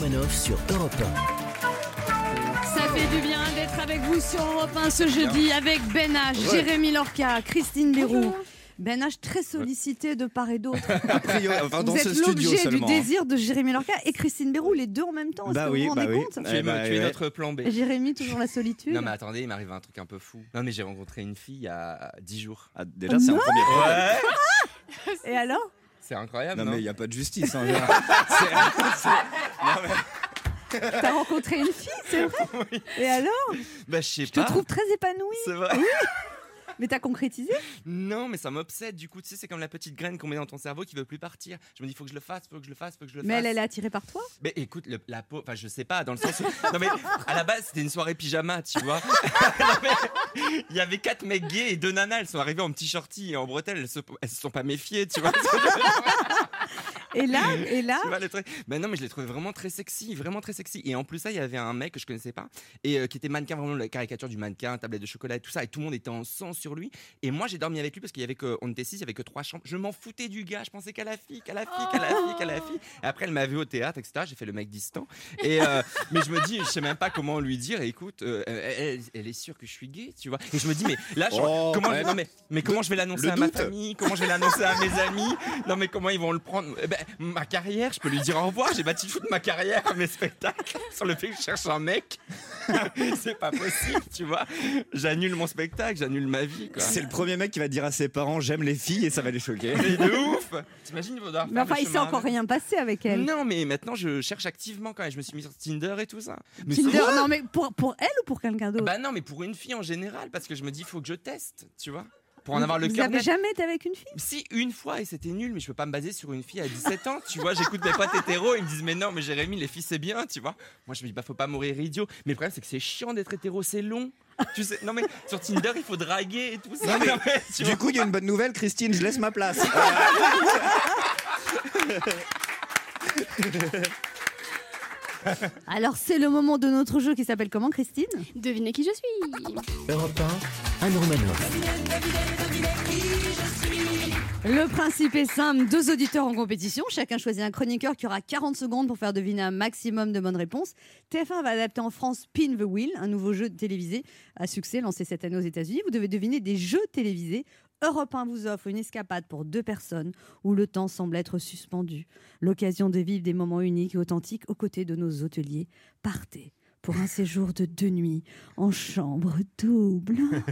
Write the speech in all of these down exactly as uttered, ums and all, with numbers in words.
Romanov sur Europe un. Ça fait du bien d'être avec vous sur Europe un ce jeudi avec Ben H, ouais. Jérémy Lorca, Christine Béroux. Ben H très sollicité de part et d'autre. A priori, enfin, dans vous ce êtes studio l'objet du seulement. désir de Jérémy Lorca et Christine Béroux, les deux en même temps. Est-ce bah que oui, vous vous bah rendez oui. compte Tu es, Eh bah, tu es ouais. notre plan B. Jérémy, toujours la solitude. Non mais attendez, il m'arrive un truc un peu fou. Non mais j'ai rencontré une fille il y a dix jours. Ah, déjà, c'est un premier problème. Ouais. Et alors? C'est incroyable, Non, non mais il n'y a pas de justice. Hein, c'est, c'est... Non, mais... T'as rencontré une fille, c'est vrai? Oui. Et alors? Bah je sais Je te pas. trouve très épanouie. C'est vrai. Oui. Mais t'as concrétisé? Non, mais ça m'obsède. Du coup, tu sais, c'est comme la petite graine qu'on met dans ton cerveau qui veut plus partir. Je me dis, faut que je le fasse, faut que je le fasse, faut que je le Mais fasse. elle, elle est attirée par toi? Mais écoute, le, la peau, enfin, je sais pas, dans le sens où. Non, mais à la base, c'était une soirée pyjama, tu vois. Il y avait quatre mecs gays et deux nanas. Elles sont arrivées en petit shorty et en bretelles. Elles se, elles se sont pas méfiées, tu vois. Et là, et là. Tu vois, le truc. Ben non, mais je l'ai trouvé vraiment très sexy, vraiment très sexy. Et en plus, ça, il y avait un mec que je connaissais pas et euh, qui était mannequin, vraiment la caricature du mannequin, tablette de chocolat et tout ça. Et tout le monde était en sang sur lui. Et moi, j'ai dormi avec lui parce qu'il y avait que, on était six, il y avait que trois chambres. Je m'en foutais du gars. Je pensais qu'à la fille, qu'à la fille, qu'à la fille, qu'à la fille. Et après, elle m'a vu au théâtre, et cetera. J'ai fait le mec distant. Et euh, mais je me dis, je sais même pas comment lui dire. Et écoute, euh, elle, elle est sûre que je suis gay, tu vois. Et je me dis, mais là, je, Oh, comment, ouais. non, mais, mais comment je vais l'annoncer à ma famille? Comment je vais l'annoncer à mes amis? Non, mais comment ils vont le prendre? Eh ben, ma carrière, je peux lui dire au revoir. J'ai bâti toute ma carrière à mes spectacles sur le fait que je cherche un mec. C'est pas possible, tu vois. J'annule mon spectacle, j'annule ma vie, quoi. C'est le premier mec qui va dire à ses parents j'aime les filles et ça va les choquer. Mais de ouf. T'imagines, il va devoir Mais faire enfin, le il s'est chemin encore avec. rien passé avec elle. Non, mais maintenant je cherche activement quand même. Je me suis mis sur Tinder et tout ça. Mais Tinder, c'est- non mais pour, pour elle ou pour quelqu'un d'autre? Bah non, mais pour une fille en général, parce que je me dis, faut que je teste, tu vois, pour en avoir le Vous cœur avez net. jamais été avec une fille? Si, une fois, et c'était nul, mais je peux pas me baser sur une fille à dix-sept ans, tu vois. J'écoute mes potes hétéros, ils me disent, mais non, mais Jérémy, les filles, c'est bien, tu vois. Moi, je me dis, bah, faut pas mourir idiot. Mais le problème, c'est que c'est chiant d'être hétéro, c'est long. Tu sais, non, mais sur Tinder, il faut draguer et tout ça. Non, mais, Non, mais, tu Du vois. coup, il y a une bonne nouvelle, Christine, je laisse ma place. Alors c'est le moment de notre jeu qui s'appelle comment, Christine? Devinez qui je suis. Europe un, Anne Romanov. Le principe est simple, deux auditeurs en compétition, chacun choisit un chroniqueur qui aura quarante secondes pour faire deviner un maximum de bonnes réponses. T F un va adapter en France Spin the Wheel, un nouveau jeu télévisé à succès lancé cette année aux États-Unis. Vous devez deviner des jeux télévisés. Europe un vous offre une escapade pour deux personnes où le temps semble être suspendu. L'occasion de vivre des moments uniques et authentiques aux côtés de nos hôteliers. Partez pour un séjour de deux nuits en chambre double.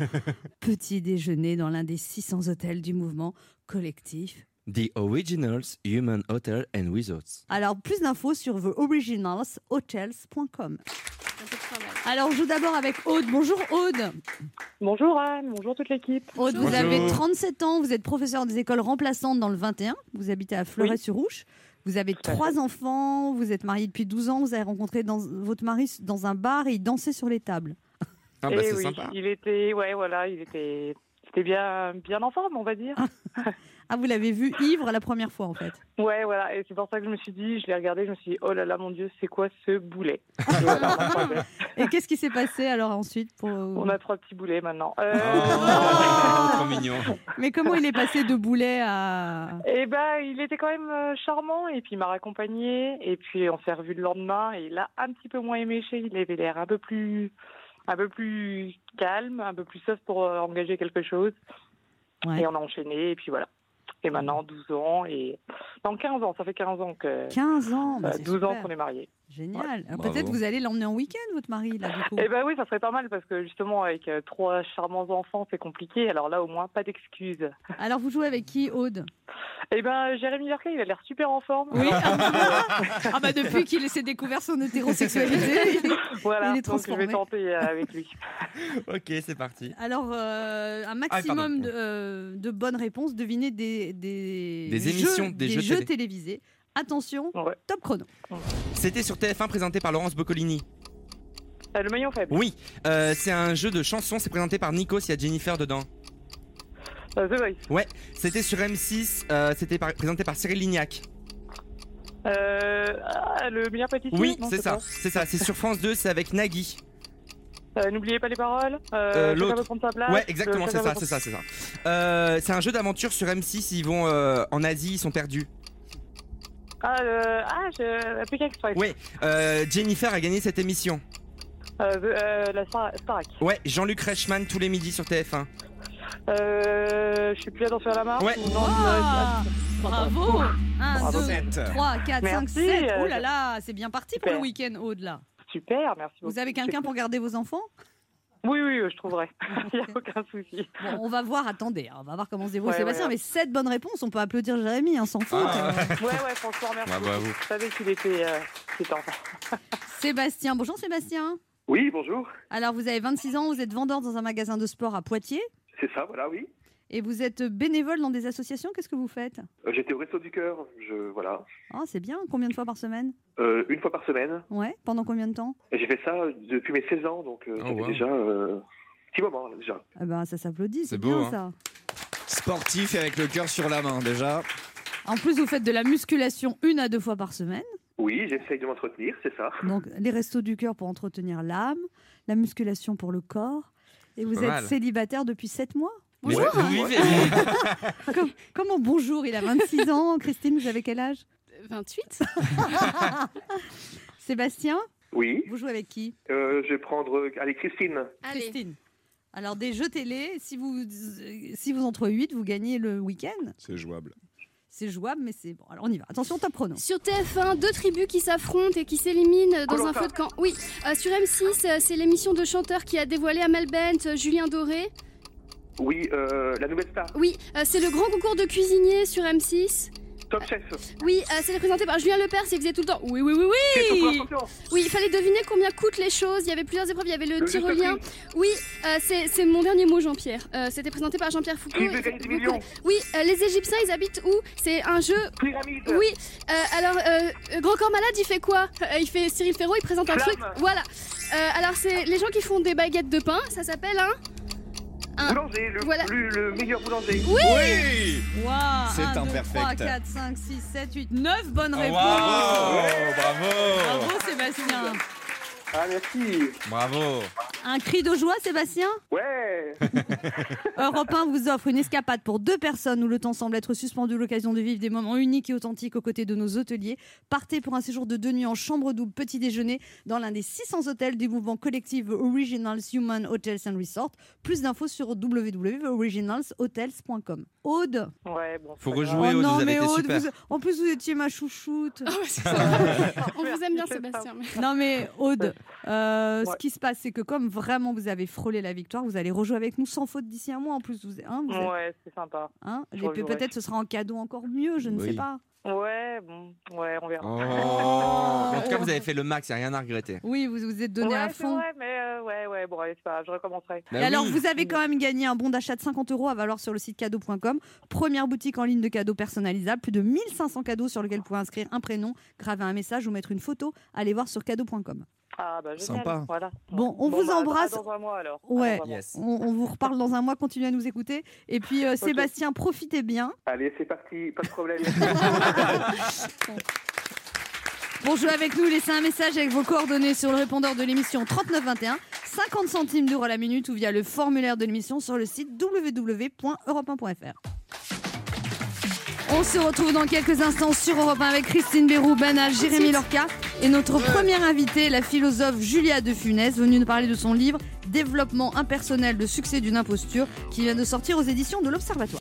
Petit déjeuner dans l'un des six cents hôtels du mouvement collectif. The Originals Human Hotel and Resorts. Alors, plus d'infos sur the originals hotels point com. Alors, on joue d'abord avec Aude. Bonjour Aude. Bonjour Anne, bonjour toute l'équipe. Aude, vous Bonjour. avez trente-sept ans, vous êtes professeur des écoles remplaçantes dans le vingt et un, vous habitez à Fleuret-sur-Ouche, vous avez Tout à trois fait. enfants, vous êtes marié depuis douze ans, vous avez rencontré dans, votre mari dans un bar et il dansait sur les tables. Ah, bah, Eh c'est oui, sympa. il était, ouais, voilà, il était, c'était bien, bien en forme, on va dire. Ah, vous l'avez vu ivre la première fois en fait. Ouais, voilà, et c'est pour ça que je me suis dit, je l'ai regardé, je me suis dit, oh là là, mon Dieu, c'est quoi ce boulet? Et voilà, on a trois- Et qu'est-ce qui s'est passé alors ensuite pour... on a trois petits boulets maintenant. Euh, Oh, trop mignon. Mais comment il est passé de boulet à... Et ben, il était quand même euh, charmant, et puis il m'a raccompagné, et puis on s'est revu le lendemain, et il a un petit peu moins éméché, il avait l'air un peu plus, un peu plus calme, un peu plus soft pour euh, engager quelque chose. Ouais. Et on a enchaîné, et puis voilà. Et maintenant, douze ans, et... Non, quinze ans, ça fait quinze ans que... quinze ans, bah, euh, c'est douze ans super. qu'on est mariés. Génial. Alors, Bravo. peut-être vous allez l'emmener en week-end, votre mari, là, du coup. Eh ben oui, ça serait pas mal, parce que justement, avec euh, trois charmants enfants, c'est compliqué. Alors là, au moins, pas d'excuses. Alors, vous jouez avec qui, Aude? Eh ben, Jérémy Lorca, il a l'air super en forme. Oui. Alors, Ah bah depuis qu'il s'est découvert son hétérosexualité. il- voilà, il est donc je transformé. vais tenter euh, avec lui. Ok, c'est parti. Alors, euh, un maximum pardon. de, euh, de bonnes réponses. Devinez des, des, Des émissions, des jeux télé. télévisés. Attention, Ouais. top chrono. C'était sur T F un présenté par Laurence Boccolini. Euh, le maillon faible. Oui, euh, c'est un jeu de chansons, c'est présenté par Nikos, il y a Jennifer dedans. Euh, The Voice. Ouais, c'était sur M six, euh, c'était par- présenté par Cyril Lignac. Euh, ah, le meilleur pâtissier. Oui, Non, c'est ça, pas. c'est ça, c'est sur France deux, c'est avec Nagui. Euh, N'oubliez pas les paroles. Euh, Euh, chacun l'autre. veut prendre sa place. Ouais, exactement, Euh, c'est chacun ça, veut c'est ça, c'est ça. Euh, c'est un jeu d'aventure sur M six, ils vont euh, en Asie, ils sont perdus. Ah, euh, ah je... Pékin Express. Oui, euh, Jennifer a gagné cette émission. Euh, euh, la Star- Starac. Ouais, Jean-Luc Reichmann tous les midis sur T F un. Euh, je suis plus attention à la marque. Ouais. ou non, Ah, bravo. un, Bravo. deux, trois, quatre, cinq, Merci, sept. euh, Oh là là, c'est bien parti pour super. le week-end, Aude, là. Super, merci beaucoup. Vous avez quelqu'un pour garder vos enfants? Oui, oui, je trouverai. Il n'y a aucun souci. Bon, on va voir, attendez, hein, on va voir comment se débrouille Ouais, Sébastien, ouais. mais sept bonnes réponses, on peut applaudir Jérémy, hein, sans faute. Ah. Euh, Ouais, ouais, franchement, merci. Bravo à vous. Je savais qu'il était, euh, qu'il était enfant. Sébastien, bonjour Sébastien. Oui, bonjour. Alors vous avez vingt-six ans, vous êtes vendeur dans un magasin de sport à Poitiers C'est ça, voilà, oui. et vous êtes bénévole dans des associations, qu'est-ce que vous faites? Euh, J'étais au Resto du Cœur, je, voilà. Ah, c'est bien, combien de fois par semaine? Euh, une fois par semaine. Ouais, pendant combien de temps? Et j'ai fait ça depuis mes seize ans, donc euh, Oh, ça fait wow. déjà euh, un petit moment, là, déjà. Ah ben, ça s'applaudit, c'est C'est bien beau, hein. ça. Sportif et avec le cœur sur la main déjà. En plus, vous faites de la musculation une à deux fois par semaine. Oui, j'essaye de m'entretenir, c'est ça. Donc, les restos du cœur pour entretenir l'âme, la musculation pour le corps. Et vous Pas êtes mal. célibataire depuis sept mois. Bonjour. Ouais, vous vivez. Com- Comment bonjour, il a vingt-six ans. Christine, vous avez quel âge? vingt-huit. Sébastien, Oui, vous jouez avec qui? euh, je vais prendre... euh, Allez, Christine. Allez. Christine. Alors, des jeux télé, si vous, si vous en trouvez huit, vous gagnez le week-end. C'est jouable. C'est jouable, mais c'est bon. Alors, on y va. Attention, top chrono. Sur T F un, deux tribus qui s'affrontent et qui s'éliminent dans un Koh-Lanta. feu de camp. Oui, euh, sur M six, euh, c'est l'émission de chanteurs qui a dévoilé Amel Bent, euh, Julien Doré. Oui, euh, la nouvelle star. Oui, euh, c'est le grand concours de cuisiniers sur M six. Top Chef. Oui, euh, c'est présenté par Julien Lepers, il faisait tout le temps. Oui, oui, oui, Question pour oui. l'ascension. Oui, il fallait deviner combien coûtent les choses. Il y avait plusieurs épreuves, il y avait le Le juste tyrolien. prix. Oui, euh, c'est c'est mon dernier mot, Jean-Pierre. Euh, C'était présenté par Jean-Pierre Foucault. Qui veut gagner des Vous millions? connaissez- Oui, euh, les Égyptiens, ils habitent où? C'est un jeu. Pyramide. Oui, euh, alors, euh, Grand Corps Malade, il fait quoi? Euh, Il fait Cyril Ferraud, il présente un Flamme. truc. Voilà. Euh, alors, c'est les gens qui font des baguettes de pain, ça s'appelle un. un- Boulanger, le, Voilà. le, le meilleur boulanger. Oui. Oui. Waouh, C'est un, deux, imperfect. trois, quatre, cinq, six, sept, huit, neuf bonnes Oh, réponses. bravo. Bravo. Bravo, Sébastien. Ah, merci. Bravo. Un cri de joie, Sébastien? Ouais. Europe un vous offre une escapade pour deux personnes où le temps semble être suspendu, l'occasion de vivre des moments uniques et authentiques aux côtés de nos hôteliers. Partez pour un séjour de deux nuits en chambre double, petit déjeuner dans l'un des six cents hôtels du mouvement collectif Originals Human Hotels and Resorts. Plus d'infos sur w w w point originals hotels point com. Aude. Ouais, bon. Faut c'est pas grave. rejouer. Oui, Aude, non vous avez mais été Aude, super. vous- en plus vous étiez ma chouchoute. On vous aime bien, Sébastien. Non mais Aude, euh, ce Ouais. qui se passe c'est que comme vraiment vous avez frôlé la victoire, vous allez rejouer avec nous sans faute d'ici un mois en plus. Vous, hein, vous êtes- Ouais, c'est sympa. hein, Je et rejouerai. peut-être ce sera en cadeau encore mieux, je ne Oui. sais pas. Ouais, bon, ouais, on verra. Oh. Mais en tout cas, vous avez fait le max, il n'y a rien à regretter. Oui, vous vous êtes donné ouais, à c'est fond. vrai, mais euh, ouais, ouais, bon, allez, c'est pas grave, je recommencerai. Bah Et alors, oui. vous avez quand même gagné un bon d'achat de cinquante euros à valoir sur le site cadeau point com. Première boutique en ligne de cadeaux personnalisables. Plus de mille cinq cents cadeaux sur lesquels vous pouvez inscrire un prénom, graver un message ou mettre une photo. Allez voir sur cadeau point com. Ah, bah, génial. Sympa. Voilà. Bon, on vous bah, à- embrasse. à Dans un mois alors. Ouais. À dans un mois. Yes. On, on vous reparle dans un mois. Continuez à nous écouter. Et puis, euh, Sébastien, profitez bien. Allez, c'est parti, pas de problème. Pour jouer avec nous, laissez un message avec vos coordonnées sur le répondeur de l'émission trente-neuf vingt et un, cinquante centimes d'euros la minute ou via le formulaire de l'émission sur le site w w w point europe un point f r. On se retrouve dans quelques instants sur Europe un avec Christine Béroux, Banal, Jérémy Lorca et notre première invitée, la philosophe Julia de Funès, venue nous parler de son livre Développement impersonnel, le succès d'une imposture, qui vient de sortir aux éditions de l'Observatoire.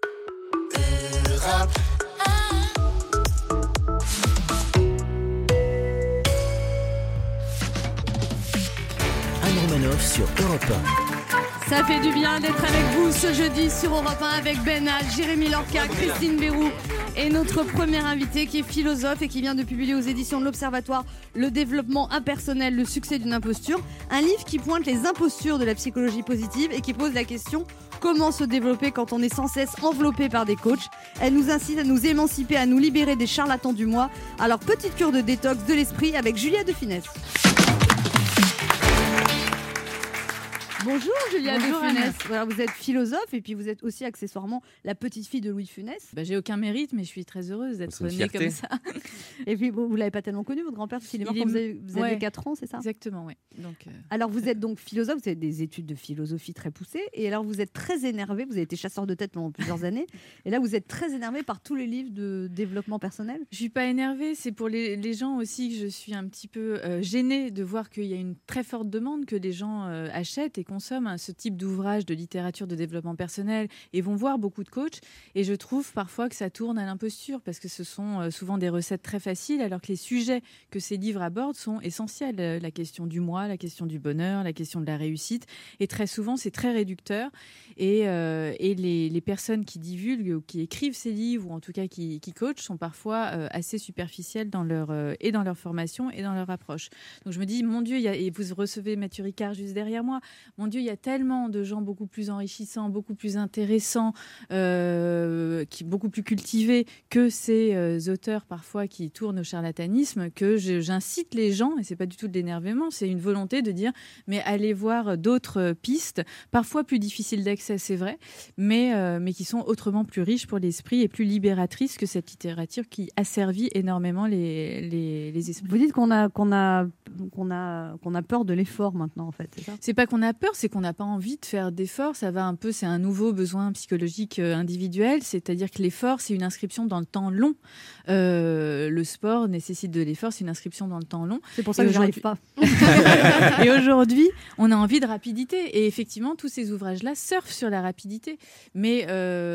Anne Romanoff sur Europe un. Ça fait du bien d'être avec vous ce jeudi sur Europe un avec Benal, Jérémy Lorca, Christine Béroux et notre première invitée qui est philosophe et qui vient de publier aux éditions de l'Observatoire Le développement impersonnel, le succès d'une imposture, un livre qui pointe les impostures de la psychologie positive et qui pose la question comment se développer quand on est sans cesse enveloppé par des coachs. Elle nous incite à nous émanciper, à nous libérer des charlatans du moi. Alors petite cure de détox de l'esprit avec Julia de Funès. Bonjour Julia de Bonjour, Funès. Anne. Voilà, vous êtes philosophe et puis vous êtes aussi accessoirement la petite fille de Louis de Funès. Bah, j'ai aucun mérite, mais je suis très heureuse d'être C'est une née fierté. comme ça. Et puis bon, vous l'avez pas tellement connu votre grand-père parce qu'il est mort Il quand est- vous avez, vous ouais. aviez quatre ans, c'est ça? Exactement, oui. Donc, euh, Alors vous êtes donc philosophe, vous avez des études de philosophie très poussées et alors vous êtes très énervé, vous avez été chasseur de tête pendant plusieurs années et là vous êtes très énervé par tous les livres de développement personnel. je suis pas énervée, c'est pour les, les gens aussi que je suis un petit peu euh, gênée de voir qu'il y a une très forte demande, que les gens euh, achètent et consomment hein, ce type d'ouvrage de littérature de développement personnel et vont voir beaucoup de coachs. Et je trouve parfois que ça tourne à l'imposture parce que ce sont euh, souvent des recettes très faciles alors que les sujets que ces livres abordent sont essentiels. Euh, La question du moi, la question du bonheur, la question de la réussite. Et très souvent, c'est très réducteur. Et, euh, et les, les personnes qui divulguent ou qui écrivent ces livres ou en tout cas qui, qui coachent sont parfois euh, assez superficielles dans leur, euh, et dans leur formation et dans leur approche. Donc je me dis, mon Dieu, il y a, et vous recevez Mathieu Ricard juste derrière moi, mon Dieu, il y a tellement de gens beaucoup plus enrichissants, beaucoup plus intéressants, euh, qui, beaucoup plus cultivés que ces euh, auteurs parfois qui tournent au charlatanisme, que je- j'incite les gens, et c'est pas du tout de l'énervement, c'est une volonté de dire, mais allez voir d'autres pistes, parfois plus difficiles d'accès, c'est vrai, mais, euh, mais qui sont autrement plus riches pour l'esprit et plus libératrices que cette littérature qui asservit énormément les, les, les esprits. Vous dites qu'on a qu'on a qu'on a qu'on a peur de l'effort maintenant en fait, c'est ça? C'est pas qu'on a peur, c'est qu'on n'a pas envie de faire d'efforts. Ça va un peu, c'est un nouveau besoin psychologique euh, individuel, c'est-à-dire que l'effort, c'est une inscription dans le temps long. Euh, le sport nécessite de l'effort, c'est une inscription dans le temps long. C'est pour ça Et que j'arrive pas. Et aujourd'hui, on a envie de rapidité. Et effectivement, tous ces ouvrages-là surfent sur la rapidité. Mais,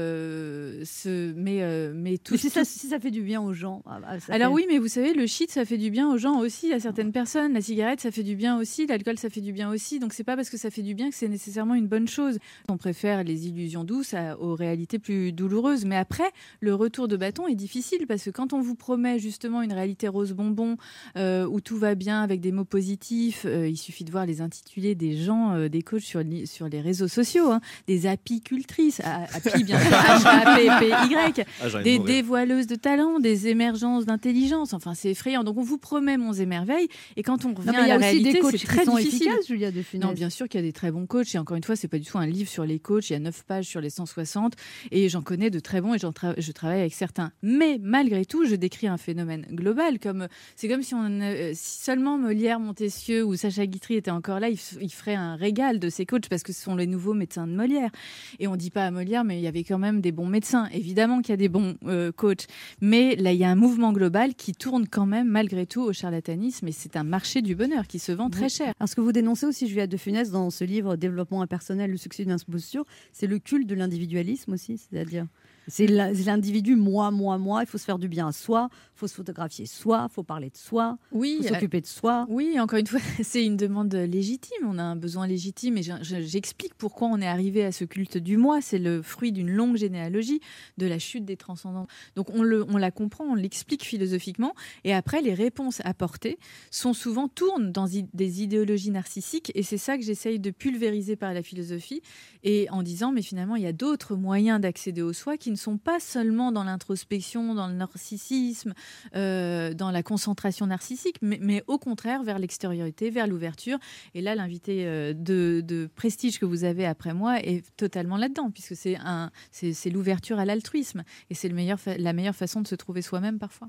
euh, ce, mais, euh, mais tout, Mais si ça tout- si ça fait du bien aux gens. ah, ah, ça Alors fait- oui, mais vous savez, le shit, ça fait du bien aux gens aussi, à certaines personnes. La cigarette, ça fait du bien aussi. L'alcool, ça fait du bien aussi. Donc c'est pas parce que ça fait du bien que c'est nécessairement une bonne chose. On préfère les illusions douces à- aux réalités plus douloureuses. Mais après, le retour de bâton est difficile parce que quand on vous promet justement une réalité rose bonbon euh, où tout va bien avec des mots positifs, euh, il suffit de voir les intitulés des gens, euh, des coachs sur, li- sur les réseaux sociaux, hein, des apicultrices, a- api bien sûr, H A P P Y, Ah, j'ai envie de des mourir. dévoileuses de talent, des émergences d'intelligence. Enfin, c'est effrayant. Donc, on vous promet monts et merveilles. Et quand on revient Non, mais à il y a la aussi des réalité, coachs c'est qui très sont difficile. efficaces, Julia de Funès. Non, bien sûr qu'il y a des très bons coachs. Et encore une fois, c'est pas du tout un livre sur les coachs. Il y a neuf pages sur les cent soixante. Et j'en connais de très bons et j'en tra- je travaille avec certains. Mais malgré tout, je décris un phénomène global. Comme, c'est comme si, on, euh, si seulement Molière, Montesquieu ou Sacha Guitry étaient encore là, ils, f- ils feraient un régal de ces coachs parce que ce sont les nouveaux médecins de Molière. Et on dit pas à Molière, mais il y avait quand même des bons médecins. Évidemment qu'il y a des bons euh, coachs. Mais là, il y a un mouvement global qui tourne quand même malgré tout au charlatanisme. Et c'est un marché du bonheur qui se vend très cher. Alors, ce que vous dénoncez aussi, Julia de Funès, dans ce livre Développement impersonnel, le succès d'une imposture, c'est le culte de l'individualisme aussi, c'est-à-dire c'est la- c'est l'individu, moi, moi, moi, il faut se faire du bien à soi, il faut se photographier soi, il faut parler de soi, Oui, il faut s'occuper de soi. Oui, encore une fois, c'est une demande légitime. On a un besoin légitime et je- je- j'explique pourquoi on est arrivé à ce culte du moi. C'est le fruit d'une longue généalogie de la chute des transcendants. Donc on, le, on la comprend, on l'explique philosophiquement et après les réponses apportées sont souvent tournent dans i- des idéologies narcissiques et c'est ça que j'essaye de pulvériser par la philosophie et en disant mais finalement il y a d'autres moyens d'accéder au soi qui ne sont pas seulement dans l'introspection, dans le narcissisme, euh, dans la concentration narcissique, mais, mais au contraire vers l'extériorité, vers l'ouverture. Et là, l'invité euh, de, de prestige que vous avez après moi est totalement là-dedans, puisque c'est un, c'est, c'est l'ouverture à l'altruisme. Et c'est le meilleur fa- la meilleure façon de se trouver soi-même parfois.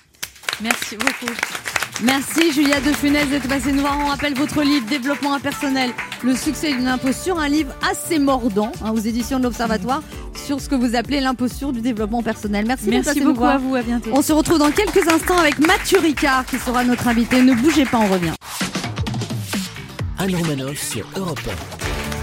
Merci beaucoup. Merci Julia de Funès d'être passée nous voir. On rappelle votre livre Développement impersonnel, le succès d'une imposture, un livre assez mordant hein, aux éditions de l'Observatoire sur ce que vous appelez l'imposture du développement personnel. Merci, d'être Merci passée nous beaucoup voir. à vous, à bientôt. On se retrouve dans quelques instants avec Mathieu Ricard qui sera notre invité. Ne bougez pas, on revient. Anne Romanoff sur Europe un.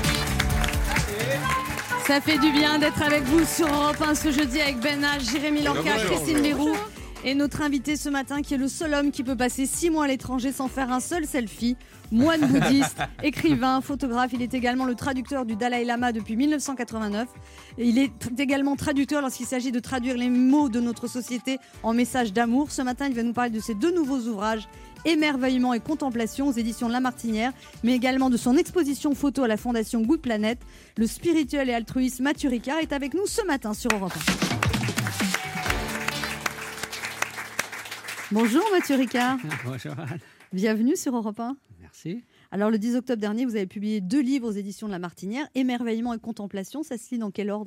Ça fait du bien d'être avec vous sur Europe un ce jeudi avec Ben H, Jérémy Lorca, Bonjour. Christine Leroux et notre invité ce matin qui est le seul homme qui peut passer six mois à l'étranger sans faire un seul selfie. Moine bouddhiste, écrivain, photographe, il est également le traducteur du Dalai Lama depuis mille neuf cent quatre-vingt-neuf. Et il est t- également traducteur lorsqu'il s'agit de traduire les mots de notre société en messages d'amour. Ce matin, il va nous parler de ses deux nouveaux ouvrages, Émerveillement et Contemplation aux éditions La Martinière, mais également de son exposition photo à la Fondation Good Planet. Le spirituel et altruiste Mathieu Ricard est avec nous ce matin sur Europe un. Bonjour Mathieu Ricard, Bonjour Anne. bienvenue sur Europe un. Merci. Alors, le dix octobre dernier, vous avez publié deux livres aux éditions de La Martinière, Émerveillement et Contemplation. Ça se lit dans quel ordre ?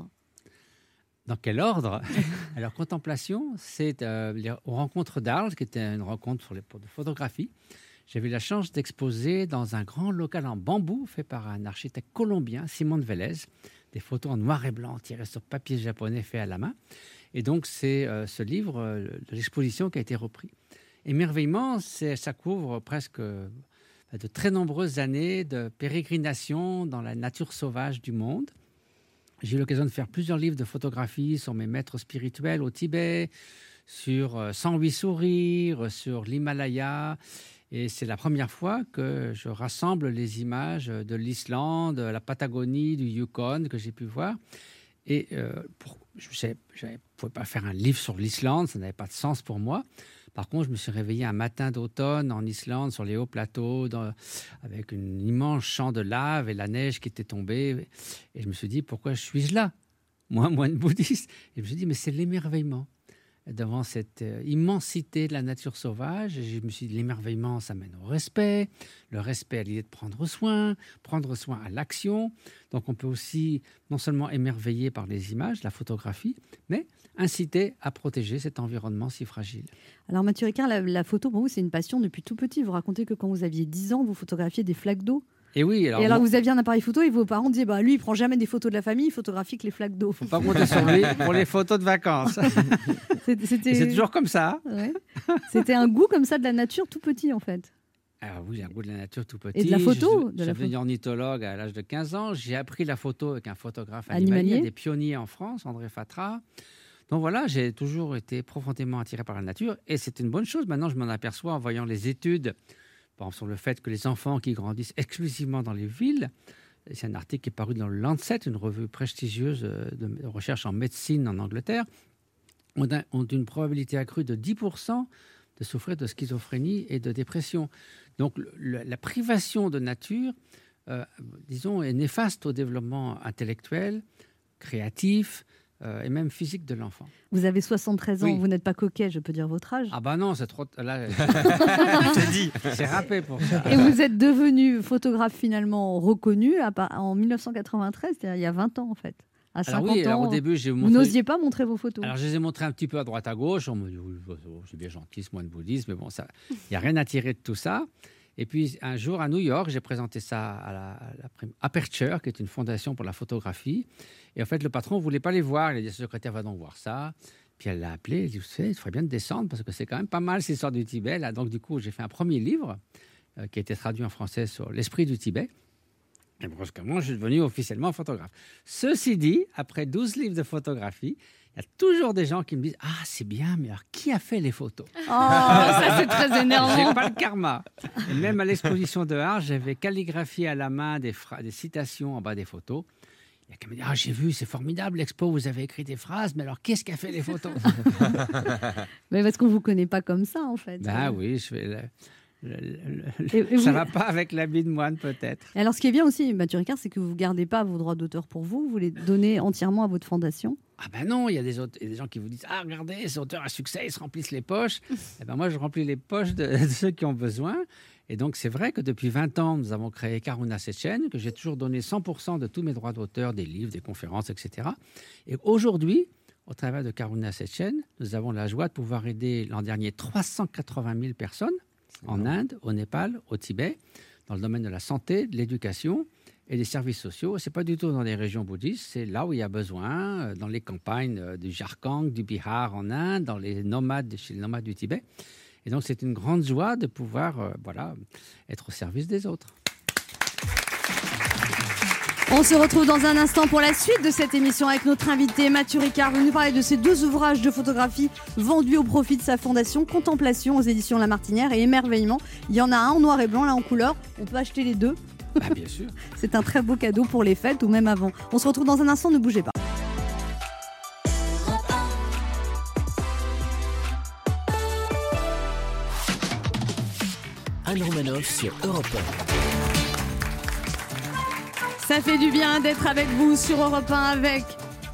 Dans quel ordre ? Alors, Contemplation, c'est euh, les- aux rencontres d'Arles, qui était une rencontre sur les, pour de photographie. J'avais eu la chance d'exposer dans un grand local en bambou fait par un architecte colombien, Simon de Vélez, des photos en noir et blanc tirées sur papier japonais fait à la main. Et donc, c'est euh, ce livre euh, de l'exposition qui a été repris. Émerveillement, c'est, ça couvre presque euh, de très nombreuses années de pérégrination dans la nature sauvage du monde. J'ai eu l'occasion de faire plusieurs livres de photographie sur mes maîtres spirituels au Tibet, sur euh, cent huit sourires, sur l'Himalaya. Et c'est la première fois que je rassemble les images de l'Islande, de la Patagonie, du Yukon que j'ai pu voir. Et euh, pour, je ne pouvais pas faire un livre sur l'Islande, ça n'avait pas de sens pour moi. Par contre, je me suis réveillé un matin d'automne en Islande, sur les hauts plateaux, dans, avec un immense champ de lave et la neige qui était tombée. Et je me suis dit, pourquoi suis-je là ? Moi, moine bouddhiste. Et je me suis dit, mais c'est l'émerveillement devant cette euh, immensité de la nature sauvage. Et je me suis dit, l'émerveillement, ça mène au respect. Le respect à l'idée de prendre soin, prendre soin à l'action. Donc, on peut aussi non seulement émerveiller par les images, la photographie, mais inciter à protéger cet environnement si fragile. Alors Mathieu Ricard, la, la photo pour vous c'est une passion depuis tout petit. Vous racontez que quand vous aviez dix ans, vous photographiez des flaques d'eau. Et oui, alors, et alors bon, vous aviez un appareil photo et vos parents disaient bah lui il prend jamais des photos de la famille, il photographie que les flaques d'eau. faut pas compter sur lui pour les photos de vacances. C'était, c'était... Et c'est toujours comme ça. Ouais. C'était un goût comme ça de la nature tout petit en fait. Ah oui, un goût de la nature tout petit. Et de la photo, Je, de je la suis devenu ornithologue à l'âge de quinze ans. J'ai appris la photo avec un photographe Animalier. animalier, des pionniers en France, André Fatra. Donc voilà, j'ai toujours été profondément attiré par la nature et c'est une bonne chose. Maintenant, je m'en aperçois en voyant les études, par exemple, sur le fait que les enfants qui grandissent exclusivement dans les villes, c'est un article qui est paru dans le Lancet, une revue prestigieuse de recherche en médecine en Angleterre, ont, un, ont une probabilité accrue de dix pour cent de souffrir de schizophrénie et de dépression. Donc le, la privation de nature, euh, disons, est néfaste au développement intellectuel, créatif, Euh, et même physique de l'enfant. Vous avez soixante-treize ans, Oui. vous n'êtes pas coquet, je peux dire votre âge. Ah bah non, c'est trop... Là, je dit, c'est râpé pour ça. Et vous êtes devenu photographe finalement reconnu à, par- en mille neuf cent quatre-vingt-treize, c'est-à-dire il y a vingt ans en fait. À Alors cinquante oui, alors, ans, au début, j'ai vous montré... n'osiez pas montrer vos photos. Alors je les ai montrés un petit peu à droite à gauche. On me dit, oui, bon, c'est bien gentil, ce moine bouddhiste, mais bon, il n'y a rien à tirer de tout ça. Et puis un jour à New York, j'ai présenté ça à la, à la prim- Aperture, qui est une fondation pour la photographie. Et en fait, le patron ne voulait pas les voir. Il a dit, secrétaire, va donc voir ça. Puis elle l'a appelé. Elle dit, vous savez, il faudrait bien de descendre parce que c'est quand même pas mal cette histoire du Tibet. Là, donc du coup, j'ai fait un premier livre euh, qui a été traduit en français sur l'esprit du Tibet. Et brusquement, je suis devenu officiellement photographe. Ceci dit, après douze livres de photographie, il y a toujours des gens qui me disent « Ah, c'est bien, mais alors qui a fait les photos ?» Oh, ça c'est très énervant. J'ai pas le karma. Et même à l'exposition de Arles, j'avais calligraphié à la main des, phra- des citations en bas des photos. Il y a qui me dit « Ah, j'ai vu, c'est formidable l'expo, vous avez écrit des phrases, mais alors qu'est-ce qui a fait les photos ?» Mais parce qu'on ne vous connaît pas comme ça en fait. Ben oui, je fais... Le... Le, le, Et- et ça vous- va pas avec l'habit de moine, peut-être. Et alors ce qui est bien aussi, Mathieu Ricard, c'est que vous ne gardez pas vos droits d'auteur pour vous, vous les donnez entièrement à votre fondation. Ah ben non, il y a des, aute- il y a des gens qui vous disent « Ah, regardez, ces auteurs à succès, ils se remplissent les poches. » Eh ben moi, je remplis les poches de, de ceux qui ont besoin. Et donc, c'est vrai que depuis vingt ans, nous avons créé Karuna Sechen, que j'ai toujours donné cent pour cent de tous mes droits d'auteur, des livres, des conférences, et cetera. Et aujourd'hui, au travers de Karuna Sechen, nous avons la joie de pouvoir aider l'an dernier trois cent quatre-vingt mille personnes en Inde, au Népal, au Tibet, dans le domaine de la santé, de l'éducation et des services sociaux. Ce n'est pas du tout dans des régions bouddhistes, c'est là où il y a besoin, euh, dans les campagnes euh, du Jharkhand, du Bihar en Inde, dans les nomades, chez les nomades du Tibet. Et donc, c'est une grande joie de pouvoir euh, voilà, être au service des autres. On se retrouve dans un instant pour la suite de cette émission avec notre invité Mathieu Ricard. Vous nous parlez de ces deux ouvrages de photographie vendus au profit de sa fondation Contemplation aux éditions La Martinière et Émerveillement. Il y en a un en noir et blanc, là en couleur. On peut acheter les deux. Ah, bien sûr. C'est un très beau cadeau pour les fêtes ou même avant. On se retrouve dans un instant, ne bougez pas. Anne Romanoff sur Europe un. Ça fait du bien d'être avec vous sur Europe un avec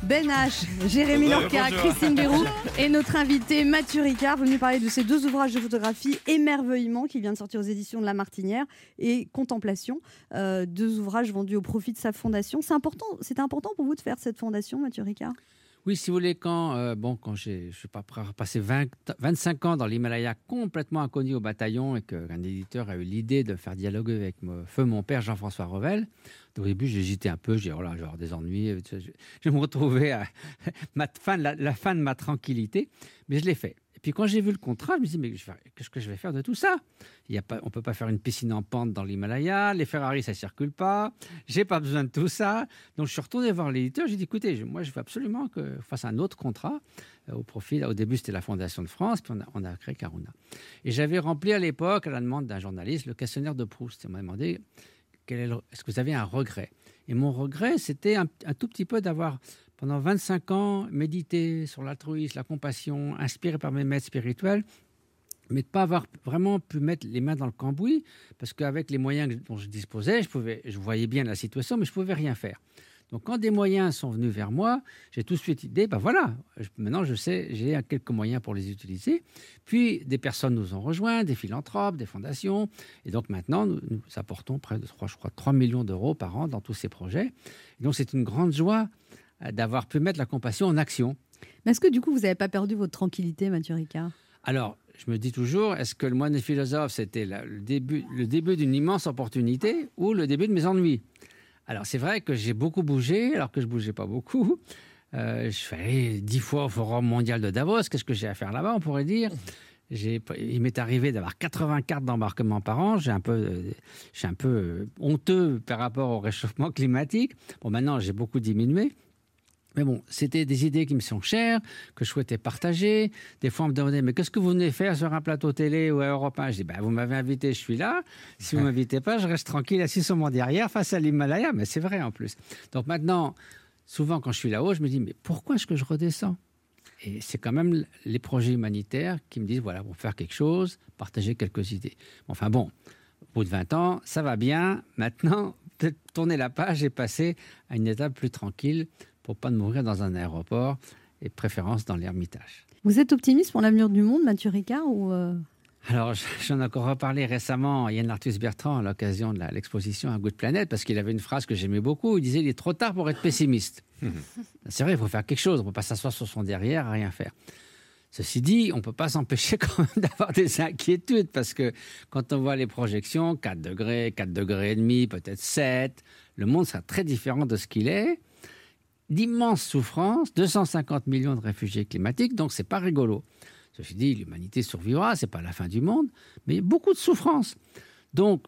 Ben H, Jérémy Bonjour, Lorca, bonjour. Christine Béroux et notre invité Mathieu Ricard, venu parler de ces deux ouvrages de photographie, Émerveillement, qui vient de sortir aux éditions de La Martinière, et Contemplation, euh, deux ouvrages vendus au profit de sa fondation. C'est important, c'était important pour vous de faire cette fondation, Mathieu Ricard ? Oui, si vous voulez, quand, euh, bon, quand j'ai, je suis pas prêt à passer vingt, vingt-cinq ans dans l'Himalaya, complètement inconnu au bataillon, et qu'un éditeur a eu l'idée de faire dialoguer avec mon, feu mon père Jean-François Revel, au début, j'hésitais un peu, j'ai dit, oh là, je vais avoir des ennuis, je, je vais me retrouver à ma fin, la, la fin de ma tranquillité, mais je l'ai fait. Et puis quand j'ai vu le contrat, je me suis dit, mais je vais- qu'est-ce que je vais faire de tout ça ? Il y a pas, on ne peut pas faire une piscine en pente dans l'Himalaya, les Ferrari, ça ne circule pas, j'ai pas besoin de tout ça. Donc je suis retourné voir l'éditeur, j'ai dit, écoutez, je- moi je veux absolument que je fasse un autre contrat euh, au profit. Là, au début, c'était la Fondation de France, puis on a, on a créé Karuna. Et j'avais rempli à l'époque, à la demande d'un journaliste, le questionnaire de Proust. On m'a demandé, quel est, le- est-ce que vous avez un regret ? Et mon regret, c'était un, un tout petit peu d'avoir, pendant vingt-cinq ans, médité sur l'altruisme, la compassion, inspiré par mes maîtres spirituels, mais de ne pas avoir vraiment pu mettre les mains dans le cambouis, parce qu'avec les moyens dont je disposais, je, pouvais, je voyais bien la situation, mais je ne pouvais rien faire. Donc, quand des moyens sont venus vers moi, j'ai tout de suite dit, ben voilà, je- maintenant je sais, j'ai quelques moyens pour les utiliser. Puis, des personnes nous ont rejoints, des philanthropes, des fondations. Et donc, maintenant, nous, nous apportons près de trois, je crois, trois millions d'euros par an dans tous ces projets. Et donc, c'est une grande joie euh, d'avoir pu mettre la compassion en action. Mais est-ce que du coup, vous n'avez pas perdu votre tranquillité, Mathieu Ricard ? Alors, je me dis toujours, est-ce que le moine et philosophe, c'était la- le début, le début d'une immense opportunité ou le début de mes ennuis ? Alors, c'est vrai que j'ai beaucoup bougé, alors que je ne bougeais pas beaucoup. Euh, je suis allé dix fois au Forum mondial de Davos. Qu'est-ce que j'ai à faire là-bas, on pourrait dire ? J'ai, il m'est arrivé d'avoir quatre-vingts cartes d'embarquement par an. J'ai un peu, euh, je suis un peu euh, honteux par rapport au réchauffement climatique. Bon, maintenant, j'ai beaucoup diminué. Mais bon, c'était des idées qui me sont chères, que je souhaitais partager. Des fois, on me demandait, mais qu'est-ce que vous venez faire sur un plateau télé ou à Europe un ? Je dis, ben, vous m'avez invité, je suis là. Si vous ne m'invitez pas, je reste tranquille, assis sur mon derrière, face à l'Himalaya. Mais c'est vrai en plus. Donc maintenant, souvent, quand je suis là-haut, je me dis, mais pourquoi est-ce que je redescends ? Et c'est quand même les projets humanitaires qui me disent, voilà, pour faire quelque chose, partager quelques idées. Enfin bon, au bout de vingt ans, ça va bien. Maintenant, peut-être tourner la page et passer à une étape plus tranquille, pour pas de mourir dans un aéroport et de préférence dans l'Ermitage. Vous êtes optimiste pour l'avenir du monde, Mathieu Ricard, ou euh... Alors, j'en ai encore reparlé récemment à Yann Arthus Bertrand à l'occasion de la- l'exposition à Good Planet, parce qu'il avait une phrase que j'aimais beaucoup. Il disait, il est trop tard pour être pessimiste. C'est vrai, il faut faire quelque chose. On ne peut pas s'asseoir sur son derrière à rien faire. Ceci dit, on ne peut pas s'empêcher quand même d'avoir des inquiétudes, parce que quand on voit les projections, quatre degrés, quatre degrés et demi, peut-être sept, le monde sera très différent de ce qu'il est. D'immenses souffrances, deux cent cinquante millions de réfugiés climatiques, donc c'est pas rigolo. Ceci dit, l'humanité survivra, c'est pas la fin du monde, mais beaucoup de souffrances. Donc,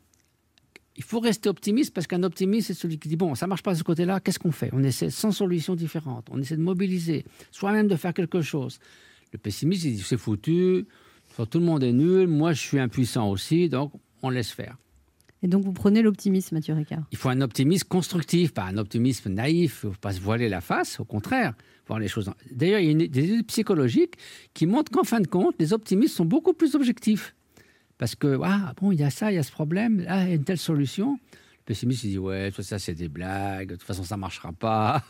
il faut rester optimiste, parce qu'un optimiste, c'est celui qui dit, bon, ça marche pas de ce côté-là, qu'est-ce qu'on fait ? On essaie cent solutions différentes, on essaie de mobiliser, soi-même de faire quelque chose. Le pessimiste, il dit, c'est foutu, tout le monde est nul, moi je suis impuissant aussi, donc on laisse faire. Et donc, vous prenez l'optimisme, Mathieu Ricard. Il faut un optimisme constructif, pas un optimisme naïf. Il ne faut pas se voiler la face, au contraire, voir les choses. D'ailleurs, il y a une, des études psychologiques qui montrent qu'en fin de compte, les optimistes sont beaucoup plus objectifs. Parce que, ah, bon, il y a ça, il y a ce problème, ah, il y a une telle solution. Le pessimiste, il dit, ouais, tout ça, c'est des blagues, de toute façon, ça ne marchera pas.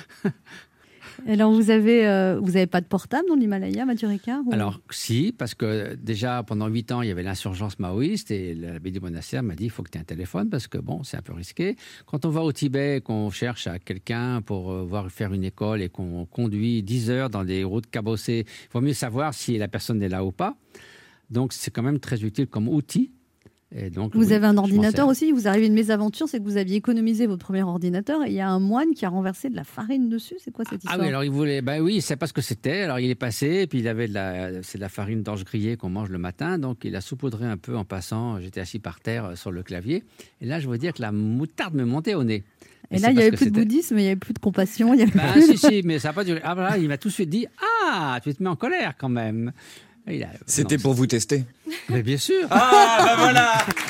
Alors, vous avez, euh, vous avez pas de portable dans l'Himalaya, Mathieu Ricard, ou... Alors, si, parce que déjà, pendant huit ans, il y avait l'insurgence maoïste et l'abbé du monastère m'a dit, il faut que tu aies un téléphone parce que, bon, c'est un peu risqué. Quand on va au Tibet, qu'on cherche à quelqu'un pour euh, voir faire une école et qu'on conduit dix heures dans des routes cabossées, il vaut mieux savoir si la personne est là ou pas. Donc, c'est quand même très utile comme outil. Et donc, Vous oui, avez un je m'en ordinateur sers. aussi. Vous arrivez une mésaventure, c'est que vous aviez économisé votre premier ordinateur et il y a un moine qui a renversé de la farine dessus. C'est quoi cette histoire? Ah oui, alors il voulait. Ben oui, il ne sait pas ce que c'était. Alors il est passé, et puis il avait de la, c'est de la farine d'orge grillée qu'on mange le matin, donc il a saupoudré un peu en passant. J'étais assis par terre euh, sur le clavier, et là je veux dire que la moutarde me montait au nez. Et Mais là, c'est il n'y parce avait que plus de c'était- bouddhisme, il n'y avait plus de compassion. Il y avait Ben, plus... si, si, mais ça n'a pas duré. Ah voilà, il m'a tout de suite dit, ah, tu te mets en colère quand même. Et il a- C'était non, pour vous tester. Mais bien sûr. Ah, bah voilà.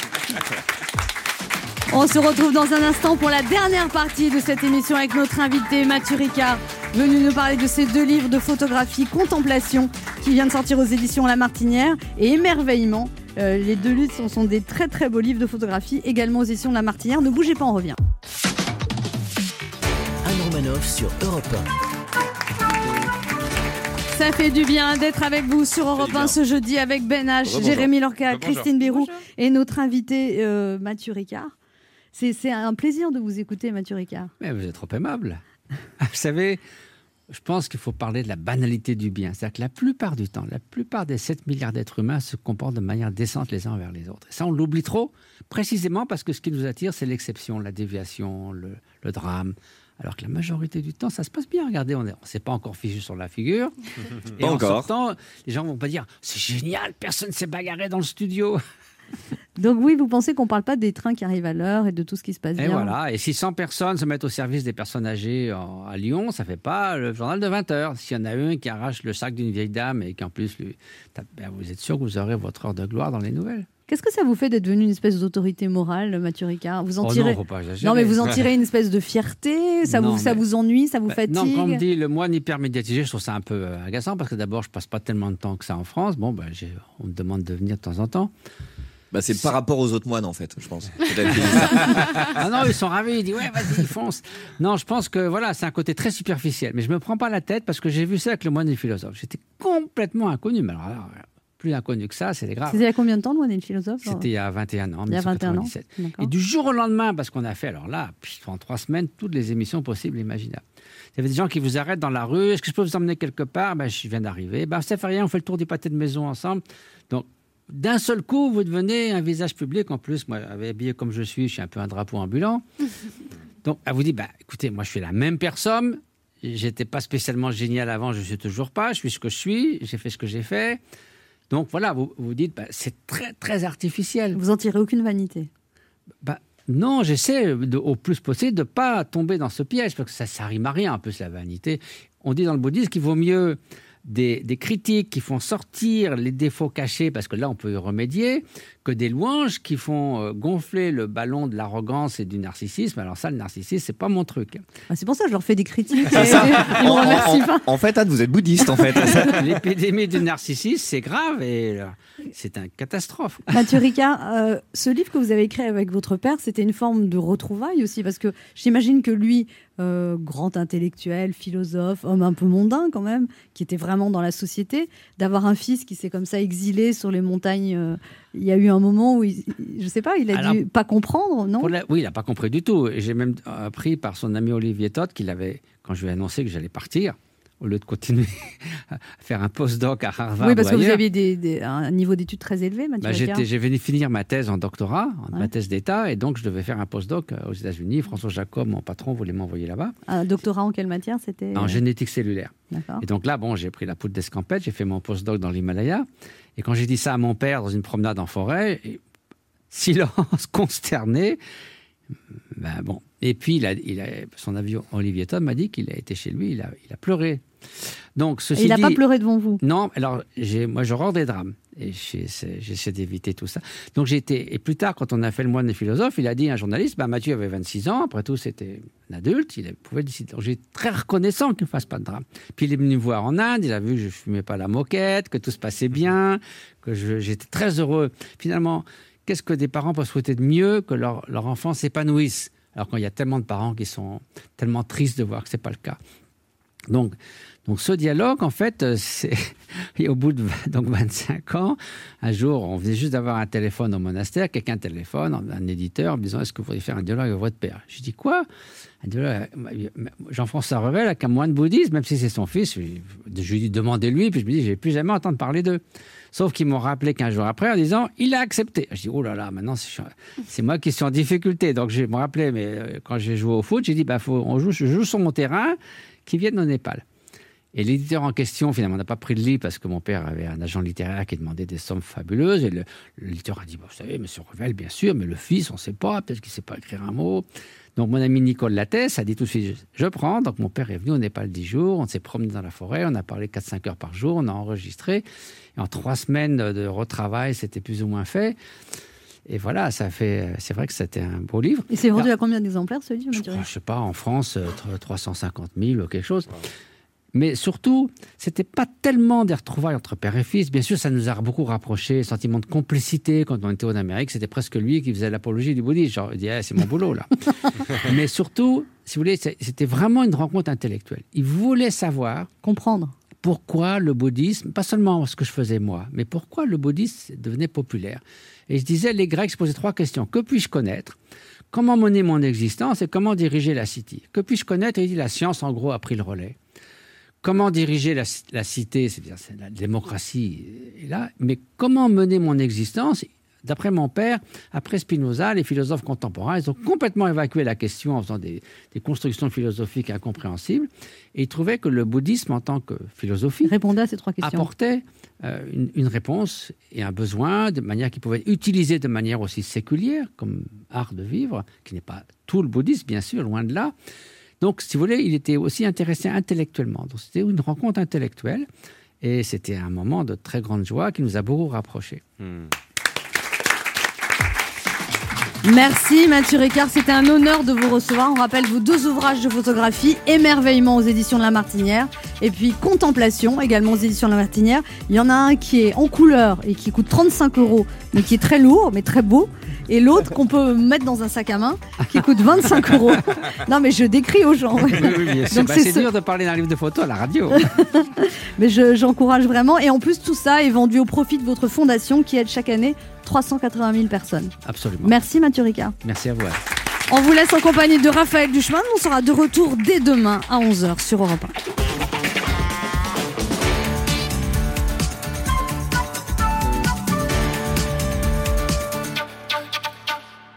On se retrouve dans un instant pour la dernière partie de cette émission avec notre invité Mathieu Ricard, venu nous parler de ses deux livres de photographie, Contemplation, qui vient de sortir aux éditions La Martinière, et Émerveillement. Euh, les deux livres sont, sont des très très beaux livres de photographie, également aux éditions de La Martinière. Ne bougez pas, on revient. Anne Romanoff sur Europe un. Ça fait du bien d'être avec vous sur Europe un ce jeudi avec Ben H, Rebonjour. Jérémy Lorca, Rebonjour. Christine Béroux et notre invité euh, Mathieu Ricard. C'est, c'est un plaisir de vous écouter, Mathieu Ricard. Mais vous êtes trop aimable. Vous savez, je pense qu'il faut parler de la banalité du bien. C'est-à-dire que la plupart du temps, la plupart des sept milliards d'êtres humains se comportent de manière décente les uns envers les autres. Et ça, on l'oublie trop, précisément parce que ce qui nous attire, c'est l'exception, la déviation, le, le drame. Alors que la majorité du temps, ça se passe bien. Regardez, on ne s'est pas encore fichu sur la figure. Et Pas en encore. sortant, les gens vont pas dire « c'est génial, personne ne s'est bagarré dans le studio ». Donc oui, vous pensez qu'on ne parle pas des trains qui arrivent à l'heure et de tout ce qui se passe Et bien. voilà, et si cent personnes se mettent au service des personnes âgées en- à Lyon, ça ne fait pas le journal de vingt heures. S'il y en a un qui arrache le sac d'une vieille dame et qu'en plus, lui, ben, vous êtes sûr que vous aurez votre heure de gloire dans les nouvelles. Qu'est-ce que ça vous fait d'être devenu une espèce d'autorité morale, Mathieu Ricard? Vous en Oh tirez... non, faut pas exagérer. Non, mais vous en tirez une espèce de fierté. Ça, Non, vous, ça mais- vous ennuie, ça vous Ben, fatigue. non, quand on me dit le moine hyper médiatisé, je trouve ça un peu euh, agaçant parce que d'abord, je passe pas tellement de temps que ça en France. Bon, ben, j'ai- on me demande de venir de temps en temps. Bah, c'est par rapport aux autres moines, en fait, je pense. Peut-être que- Ah non, ils sont ravis. Ils disent ouais, vas-y, fonce. Non, je pense que voilà, c'est un côté très superficiel. Mais je me prends pas la tête parce que j'ai vu ça avec le moine et le philosophe. J'étais complètement inconnu. Mais alors, alors, plus inconnu que ça, c'est grave. C'était il y a combien de temps, le moine et le philosophe? C'était il y a vingt et un ans, Il y a vingt et un ans. dix-neuf cent quatre-vingt-dix-sept. D'accord. Et du jour au lendemain, parce qu'on a fait, alors là, puis, en trois semaines, toutes les émissions possibles et imaginables. Il y avait des gens qui vous arrêtent dans la rue. Est-ce que je peux vous emmener quelque part? Ben, je viens d'arriver. Ben, ça fait rien, on fait le tour du pâté de maison ensemble. Donc, d'un seul coup, vous devenez un visage public. En plus, moi, habillé comme je suis, je suis un peu un drapeau ambulant. Donc, elle vous dit, bah, écoutez, moi, je suis la même personne. J'étais pas spécialement génial avant, je suis toujours pas. Je suis ce que je suis. J'ai fait ce que j'ai fait. Donc, voilà, vous vous dites, bah, c'est très, très artificiel. Vous en tirez aucune vanité. Bah, non, j'essaie de- au plus possible de ne pas tomber dans ce piège, parce que ça ne rime à rien, un peu, c'est la vanité. On dit dans le bouddhisme qu'il vaut mieux des, des critiques qui font sortir les défauts cachés, parce que là, on peut y remédier, que des louanges qui font euh, gonfler le ballon de l'arrogance et du narcissisme. Alors ça, le narcissisme, c'est pas mon truc. Ah, c'est pour ça que je leur fais des critiques. C'est et- ça. Ils me En, remercient en- pas. en fait, Anne, vous êtes bouddhiste, en fait. L'épidémie du narcissisme, c'est grave et euh, c'est une catastrophe. Mathieu Ricard, euh, ce livre que vous avez écrit avec votre père, c'était une forme de retrouvaille aussi, parce que j'imagine que lui, euh, grand intellectuel, philosophe, homme un peu mondain quand même, qui était vraiment dans la société, d'avoir un fils qui s'est comme ça exilé sur les montagnes. euh, il y a eu un moment où, il, je sais pas, il a Alors, dû pas comprendre, non? Pour la- Oui, il n'a pas compris du tout. Et j'ai même appris par son ami Olivier Todd qu'il avait, quand je lui ai annoncé que j'allais partir, au lieu de continuer à faire un postdoc à Harvard. Oui, parce ou que vous ailleurs, aviez des- des- un niveau d'études très élevé, Mathieu bah, Ricard. j'étais- j'ai venu finir ma thèse en doctorat, en- Ouais. ma thèse d'État, et donc je devais faire un postdoc euh, aux États-Unis. François Jacob, mon patron, voulait m'envoyer là-bas, Un doctorat en quelle matière c'était? en génétique cellulaire. D'accord. Et donc là, bon, j'ai pris la poudre d'escampette, j'ai fait mon postdoc dans l'Himalaya. Et quand j'ai dit ça à mon père dans une promenade en forêt, et- silence consterné. Ben bon. Et puis, il a, il a, son avion Olivier Tom m'a dit qu'il a été chez lui, il a, il a pleuré. Donc, ceci Et il n'a dit- pas pleuré devant vous? Non, alors, j'ai, moi, j'horreur des drames. Et j'essaie, j'essaie d'éviter tout ça. Donc, j'ai été. Et plus tard, quand on a fait le moine des philosophes, il a dit à un journaliste, bah, Mathieu avait vingt-six ans, après tout, c'était un adulte, il pouvait décider. Donc, j'étais très reconnaissant qu'il ne fasse pas de drame. Puis, il est venu me voir en Inde, il a vu que je ne fumais pas la moquette, que tout se passait bien, que je- j'étais très heureux. Finalement, qu'est-ce que des parents peuvent souhaiter de mieux que leur, leur enfant s'épanouisse? Alors, quand il y a tellement de parents qui sont tellement tristes de voir que ce n'est pas le cas. Donc, donc ce dialogue, en fait, euh, c'est et au bout de vingt donc vingt-cinq ans, un jour, on venait juste d'avoir un téléphone au monastère, quelqu'un téléphone, un éditeur, en me disant, est-ce que vous voulez faire un dialogue avec votre père? Je dis, quoi? Un dialogue, Jean-François Revel avec un moine bouddhiste, même si c'est son fils, je, je lui dis, demandez-lui, puis je me dis, je ne vais plus jamais entendre parler d'eux. Sauf qu'ils m'ont rappelé quinze jours après en disant, il a accepté. Je dis, oh là là, maintenant, c'est, c'est moi qui suis en difficulté. Donc, je me rappelais, mais euh, quand j'ai joué au foot, j'ai dit, bah, faut, on joue, je joue sur mon terrain, qui viennent au Népal. Et l'éditeur en question, finalement, n'a pas pris le lit parce que mon père avait un agent littéraire qui demandait des sommes fabuleuses. Et le, l'éditeur a dit, bah, vous savez, monsieur Revel, bien sûr, mais le fils, on ne sait pas, peut-être qu'il ne sait pas écrire un mot. Donc, mon ami Nicole Lattès a dit tout de suite, je prends. Donc, mon père est venu au Népal dix jours, on s'est promené dans la forêt, on a parlé quatre cinq heures par jour, on a enregistré. Et en trois semaines de retravail, c'était plus ou moins fait. Et voilà, ça fait, c'est vrai que c'était un beau livre. Et c'est vendu Alors, à combien d'exemplaires, ce livre? je crois, je sais pas, en France, euh, trois cent cinquante mille ou quelque chose. Mais surtout, c'était pas tellement des retrouvailles entre père et fils. Bien sûr, ça nous a beaucoup rapprochés, sentiment de complicité. Quand on était en Amérique, c'était presque lui qui faisait l'apologie du bouddhisme. Genre, il dit, ah, c'est mon boulot, là. Mais surtout, si vous voulez, c'était vraiment une rencontre intellectuelle. Il voulait savoir... Comprendre. pourquoi le bouddhisme, pas seulement ce que je faisais moi, mais pourquoi le bouddhisme devenait populaire. Et je disais, les Grecs se posaient trois questions. Que puis-je connaître ? Comment mener mon existence et comment diriger la cité ? Que puis-je connaître ? Et il dit, la science, en gros, a pris le relais. Comment diriger la, la cité ? C'est bien, c'est la démocratie est là. Mais comment mener mon existence ? D'après mon père, après Spinoza, les philosophes contemporains, ils ont complètement évacué la question en faisant des, des constructions philosophiques incompréhensibles. Et ils trouvaient que le bouddhisme, en tant que philosophie, répondait à ces trois questions. Apportait euh, une, une réponse et un besoin de manière qui pouvait être utilisée de manière aussi séculière, comme art de vivre, qui n'est pas tout le bouddhisme, bien sûr, loin de là. Donc, si vous voulez, il était aussi intéressé intellectuellement. Donc, c'était une rencontre intellectuelle. Et c'était un moment de très grande joie qui nous a beaucoup rapprochés. Hmm. Merci Mathieu Ricard, c'était un honneur de vous recevoir. On rappelle vos deux ouvrages de photographie, Émerveillement aux éditions de La Martinière et puis Contemplation également aux éditions de La Martinière. Il y en a un qui est en couleur et qui coûte trente-cinq euros mais qui est très lourd mais très beau. Et l'autre qu'on peut mettre dans un sac à main qui coûte vingt-cinq euros. Non mais je décris aux gens. Oui, oui, bien sûr. Donc bah, c'est c'est ce... dur de parler d'un livre de photos à la radio. Mais je, j'encourage vraiment. Et en plus tout ça est vendu au profit de votre fondation qui aide chaque année trois cent quatre-vingt mille personnes. Absolument. Merci Mathieu Ricard. Merci à vous. On vous laisse en compagnie de Raphaël Duchemin. On sera de retour dès demain à onze heures sur Europe un.